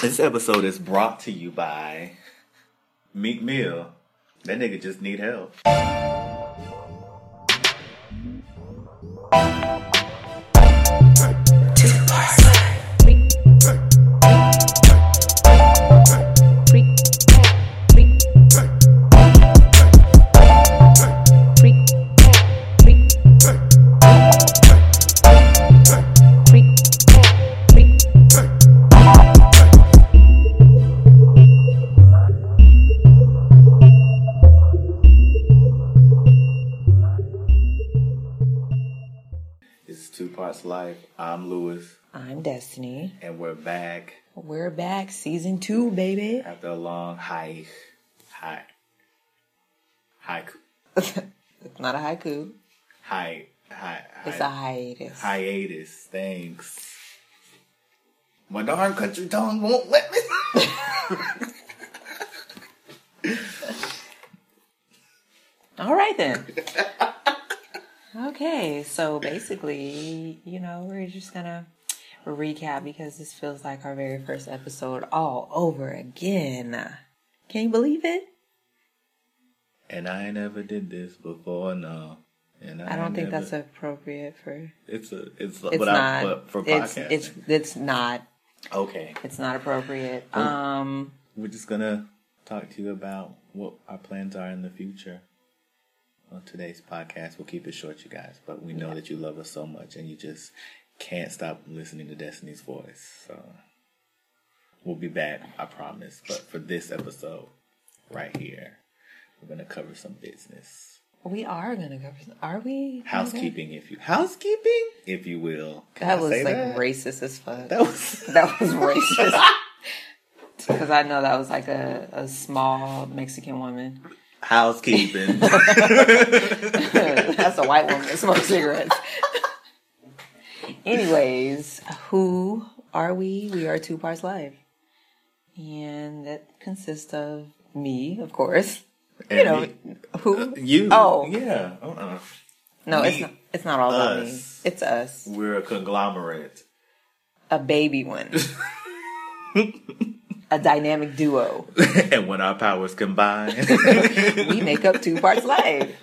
This episode is brought to you by Meek Mill. That nigga just need help. Life. I'm Lewis. I'm Destiny. And we're back. We're back. Season 2, baby. After a long haiku. It's not a haiku. It's a hiatus. Hiatus. Thanks. My darn country tongue won't let me. All right, then. Okay, so basically, we're just gonna recap because this feels like our very first episode all over again. Can you believe it? And I never did this before, no. And I don't think that's appropriate for. It's not. But for podcasting. It's not. Okay. It's not appropriate. We're just gonna talk to you about what our plans are in the future. On today's podcast, we'll keep it short, you guys, but we know that you love us so much and you just can't stop listening to Destiny's voice. So we'll be back, I promise. But for this episode right here, we're going to cover some business. We are going to cover some, are we? Housekeeping, if you will. That was like racist as fuck. That was racist. Because I know that was like a small Mexican woman. Housekeeping. That's a white woman that smokes cigarettes. Anyways, who are we? We are Two Parts Live. And that consists of me, of course. And who? You. Oh. Yeah. No, me. It's not all about me. It's us. We're a conglomerate. A baby one. A dynamic duo. And when our powers combine, we make up Two Parts Life.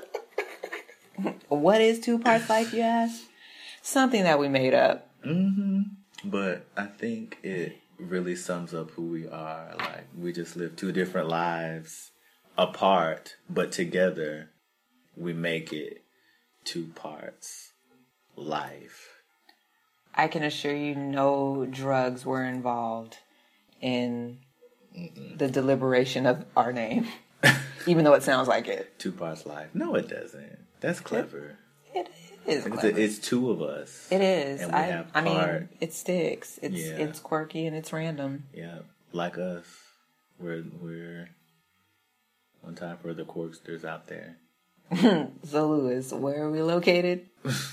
What is Two Parts Life, you ask? Something that we made up. Mm-hmm. But I think it really sums up who we are. Like, we just live two different lives apart, but together we make it Two Parts Life. I can assure you no drugs were involved in the deliberation of our name, even though it sounds like it. Two Parts Life. No, it doesn't. That's clever. It is clever. It's two of us. It is. And we have I mean, it sticks. It's Yeah. It's quirky and it's random. Yeah, like us. We're one time for the Corksters out there. So, Lewis, where are we located?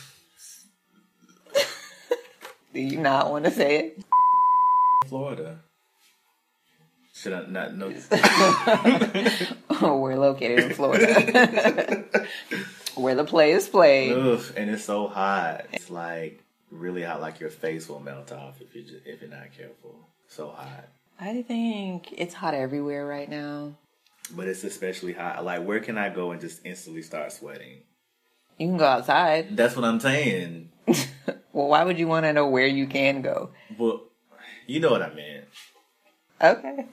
Do you not want to say it? Florida. Should I not know? Oh, we're located in Florida. Where the play is played. Ugh, and it's so hot. It's like really hot, like your face will melt off if you're not careful. So hot. I think it's hot everywhere right now. But it's especially hot. Like, where can I go and just instantly start sweating? You can go outside. That's what I'm saying. Well, why would you want to know where you can go? Well, you know what I meant. Okay.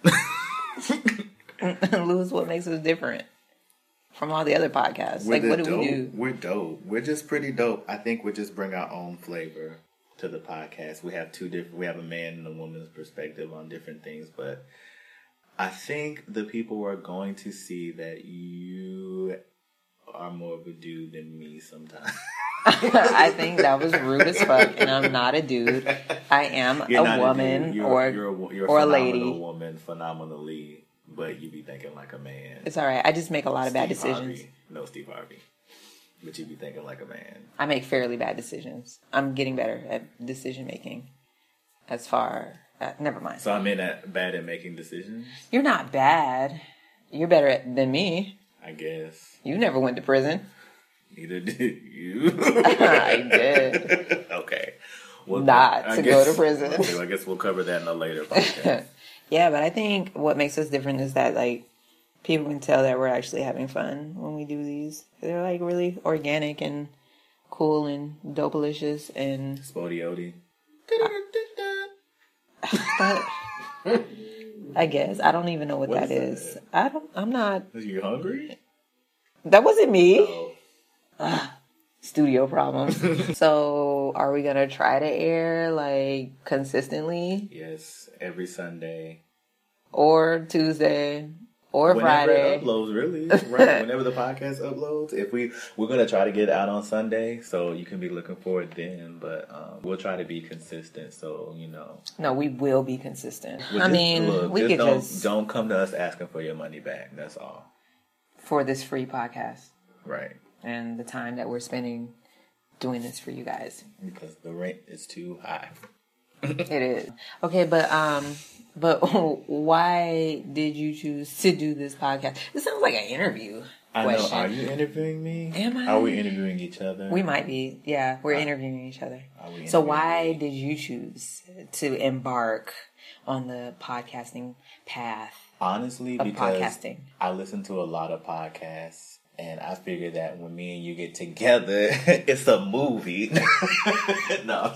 Lewis, what makes us different from all the other podcasts? What do we do? We're dope. We're just pretty dope. I think we just bring our own flavor to the podcast. We have we have a man and a woman's perspective on different things, but I think the people are going to see that you are more of a dude than me sometimes. I think that was rude as fuck, and I'm not a dude. I am a woman or a lady. Woman, phenomenally, but you be thinking like a man. It's all right. I just make a lot of bad decisions. No, Steve Harvey. But you be thinking like a man. I make fairly bad decisions. I'm getting better at decision making. Never mind. So I'm bad at making decisions? You're not bad. You're better than me. I guess. You never went to prison. Neither did you. I did. Okay. not to go to prison. Okay, I guess we'll cover that in a later podcast. Yeah, but I think what makes us different is that, like, people can tell that we're actually having fun when we do these. They're, like, really organic and cool and dopalicious and... Spodioti. I guess. I don't even know what that is. I'm not... Are you hungry? That wasn't me. Oh. Studio problems. So, are we gonna try to air, like, consistently? Yes, every Sunday. Or Tuesday. Or whenever Friday. It uploads, really. Right. Whenever the podcast uploads. We're gonna try to get it out on Sunday, so you can be looking for it then. But we'll try to be consistent, so you know. No, we will be consistent. We could don't come to us asking for your money back. That's all. For this free podcast. Right. And the time that we're spending doing this for you guys. Because the rent is too high. It is. Okay, but why did you choose to do this podcast? This sounds like an interview question. I know. Are you interviewing me? Am I? Are we interviewing each other? We might be. Yeah, we're interviewing each other. So why did you choose to embark on the podcasting path? Honestly, of because podcasting. I listen to a lot of podcasts, and I figure that when me and you get together, it's a movie. No,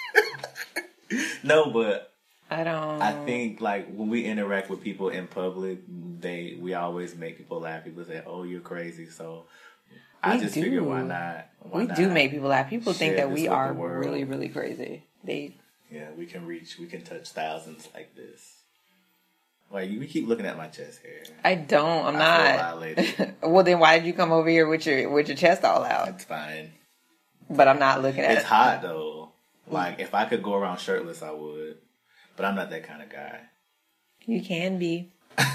no, but I think like when we interact with people in public, we always make people laugh. People say, "Oh, you're crazy." So I just figure, why not? We do make people laugh. People think that we are really, really crazy. We can touch thousands like this. Like, you keep looking at my chest hair. I don't. I'm not. Feel violated. Well, then why did you come over here with your chest all out? It's fine. But I'm not looking at it. It's hot, though. Like, if I could go around shirtless, I would. But I'm not that kind of guy. You can be.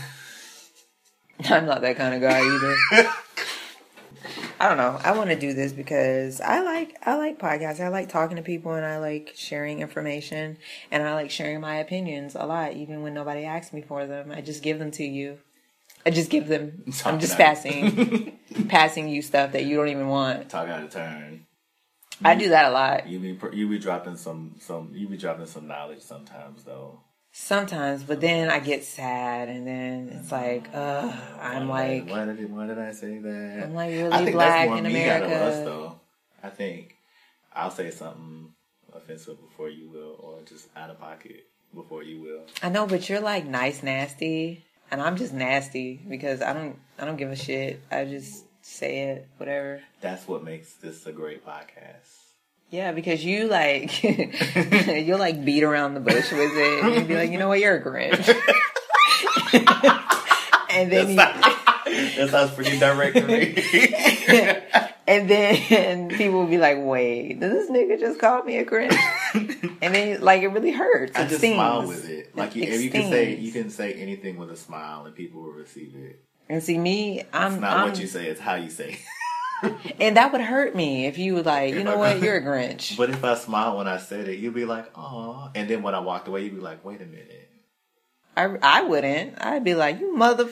I'm not that kind of guy either. I don't know. I want to do this because I like podcasts. I like talking to people and I like sharing information and I like sharing my opinions a lot, even when nobody asks me for them. I just give them to you. I'm just passing you stuff that you don't even want. Talk out of turn. I do that a lot. You be dropping some knowledge sometimes though. Sometimes, but then I get sad, and then it's like, why did I say that? I'm like really black in America. Out of us, though. I think I'll say something offensive before you will, or just out of pocket before you will. I know, but you're like nice, nasty, and I'm just nasty because I don't give a shit. I just say it, whatever. That's what makes this a great podcast. Yeah, because you like, you'll like beat around the bush with it. And you'll be like, you know what, you're a Grinch. And then that sounds pretty direct to me. And then people will be like, wait, does this nigga just call me a Grinch? And then like it really hurts. I just stings. smile with it. Like you can say anything with a smile and people will receive it. And see me, it's not what you say, it's how you say it. And that would hurt me if you were like, you know what, you're a Grinch. But if I smiled when I said it, you'd be like, aw. And then when I walked away, you'd be like, wait a minute. I wouldn't. I'd be like, you mother...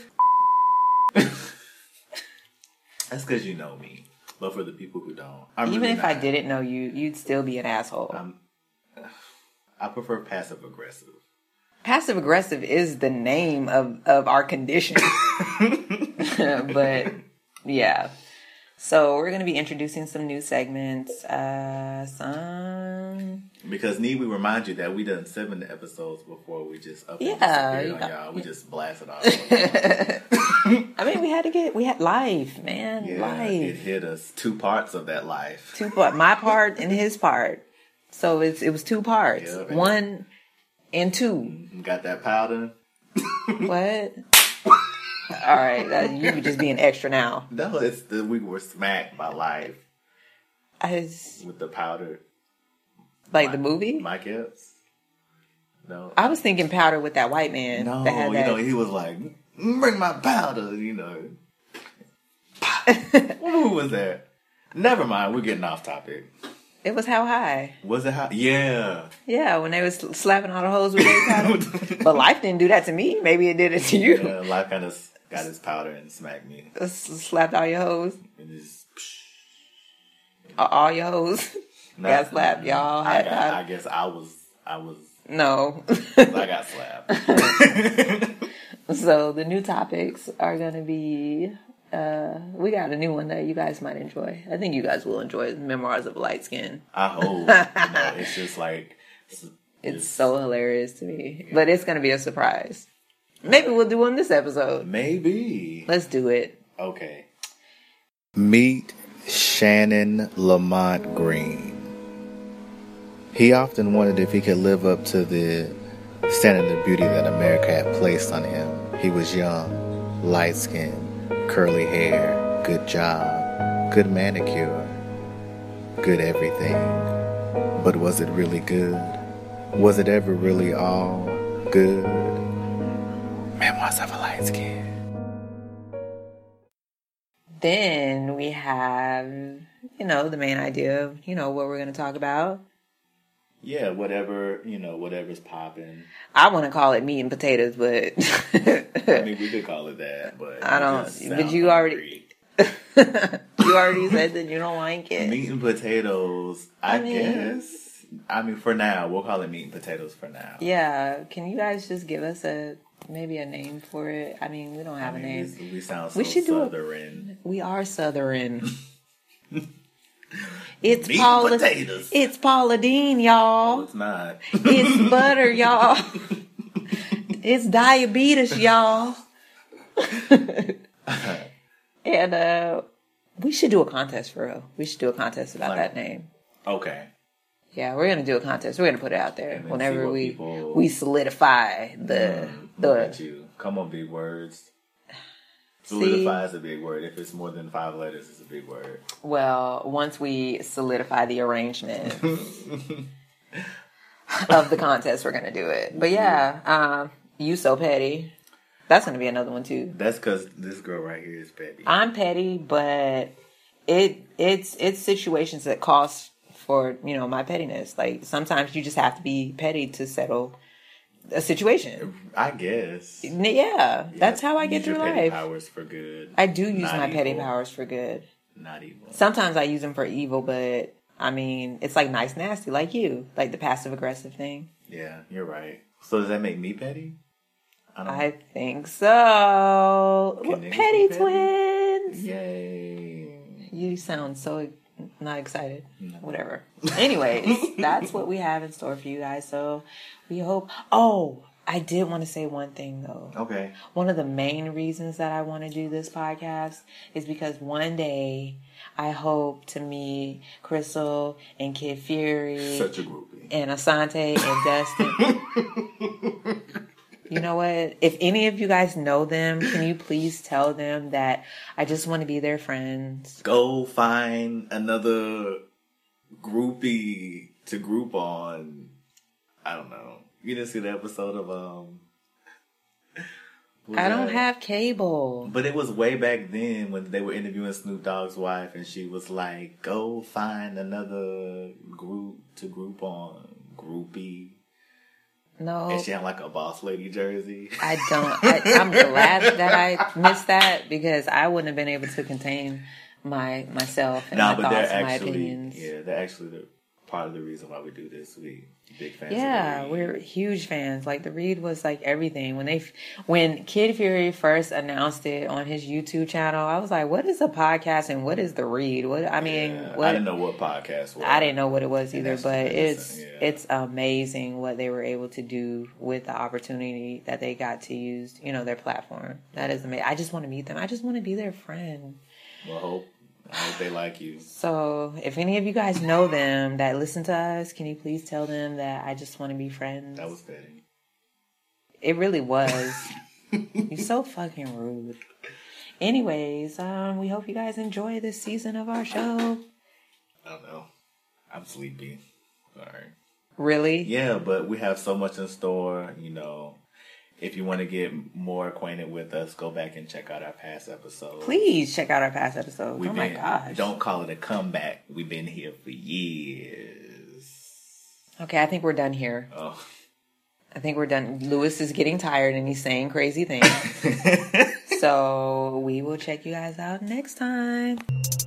That's because you know me. But for the people who don't. Even if I didn't know you, you'd still be an asshole. I prefer passive-aggressive. Passive-aggressive is the name of our condition. But, yeah. So we're going to be introducing some new segments. Because we remind you that we done 7 episodes before we just on y'all. We just blasted off. I mean, we had life, man. Yeah, life. It hit us 2 parts of that life. 2 parts, my part and his part. So it was 2 parts. Yeah, 1 and 2. Got that powder? What? All right, you just being extra now. No, we were smacked by life. With the powder. Like the movie? Mike Epps? No. I was thinking powder with that white man. No, he was like, bring my powder, Who was that? Never mind, we're getting off topic. It was How High. Was it How? Yeah. Yeah, when they was slapping all the hoes with their powder. But life didn't do that to me. Maybe it did it to you. Yeah, life kind of got his powder and smacked me. Slapped all your hoes. And just... All your hoes. got slapped, y'all. I guess I was. No. I got slapped. So the new topics are going to be, we got a new one that you guys might enjoy. I think you guys will enjoy Memoirs of a Light Skin. I hope. It's just like... It's so hilarious to me. Yeah. But it's going to be a surprise. Maybe we'll do one this episode. Maybe. Let's do it. Okay. Meet Shannon Lamont Green. He often wondered if he could live up to the standard of beauty that America had placed on him. He was young, light-skinned, curly hair, good job, good manicure, good everything. But was it really good? Was it ever really all good? Memoirs of a Light Skin. Then we have, the main idea of, what we're going to talk about. Yeah, whatever's popping. I want to call it meat and potatoes, but I mean, we could call it that, but I don't. But you already, you already said that you don't like it. Meat and potatoes. I guess. I mean, for now, we'll call it meat and potatoes for now. Yeah. Can you guys just give us maybe a name for it? I mean, we don't have a name. We sound so Southern. We are Southern. It's meat and potatoes. It's Paula Deen, y'all. No, it's not. It's butter, y'all. It's diabetes, y'all. And we should do a contest for real. We should do a contest about that name. Okay. Yeah, we're gonna do a contest. We're gonna put it out there whenever we solidify the. Come on, big words. Solidify is a big word. If it's more than 5 letters, it's a big word. Well, once we solidify the arrangement of the contest, we're gonna do it. But yeah, you so petty. That's gonna be another one too. That's because this girl right here is petty. I'm petty, but it's situations that cost for my pettiness. Like sometimes you just have to be petty to settle a situation. I guess. Yeah, that's how I get through life. Petty powers for good. I do use my petty powers for good. Not evil. Sometimes I use them for evil, but I mean, it's like nice nasty, like you, like the passive aggressive thing. Yeah, you're right. So does that make me petty? I think so. Petty twins. Yay! You sound so not excited. No. Whatever. Anyways, that's what we have in store for you guys. So we hope. Oh, I did want to say one thing though. Okay. One of the main reasons that I want to do this podcast is because one day I hope to meet Crystal and Kid Fury. Such a groupie. And Asante and Dustin. You know what? If any of you guys know them, can you please tell them that I just want to be their friends? Go find another groupie to group on. I don't know. You didn't see the episode of I don't have cable. But it was way back then when they were interviewing Snoop Dogg's wife, and she was like, "Go find another group to group on, groupie." No. And she had like a Boss Lady jersey. I don't. I'm glad that I missed that because I wouldn't have been able to contain myself and my thoughts and my opinions. Yeah, they're actually part of the reason why we do this. We big fans. Yeah, of we're huge fans. Like the Read was like everything. When Kid Fury first announced it on his YouTube channel, I was like, "What is a podcast and what is the Read?" I didn't know what podcast was. I didn't know what it was either. But it's amazing what they were able to do with the opportunity that they got to use. Their platform. That is amazing. I just want to meet them. I just want to be their friend. Well, I hope they like you. So, if any of you guys know them that listen to us, can you please tell them that I just want to be friends? That was petty. It really was. You're so fucking rude. Anyways, we hope you guys enjoy this season of our show. I don't know. I'm sleepy. Sorry. Really? Yeah, but we have so much in store, If you want to get more acquainted with us, go back and check out our past episodes. Please check out our past episodes. My gosh. Don't call it a comeback. We've been here for years. Okay, I think we're done here. Oh. I think we're done. Lewis is getting tired and he's saying crazy things. So we will check you guys out next time.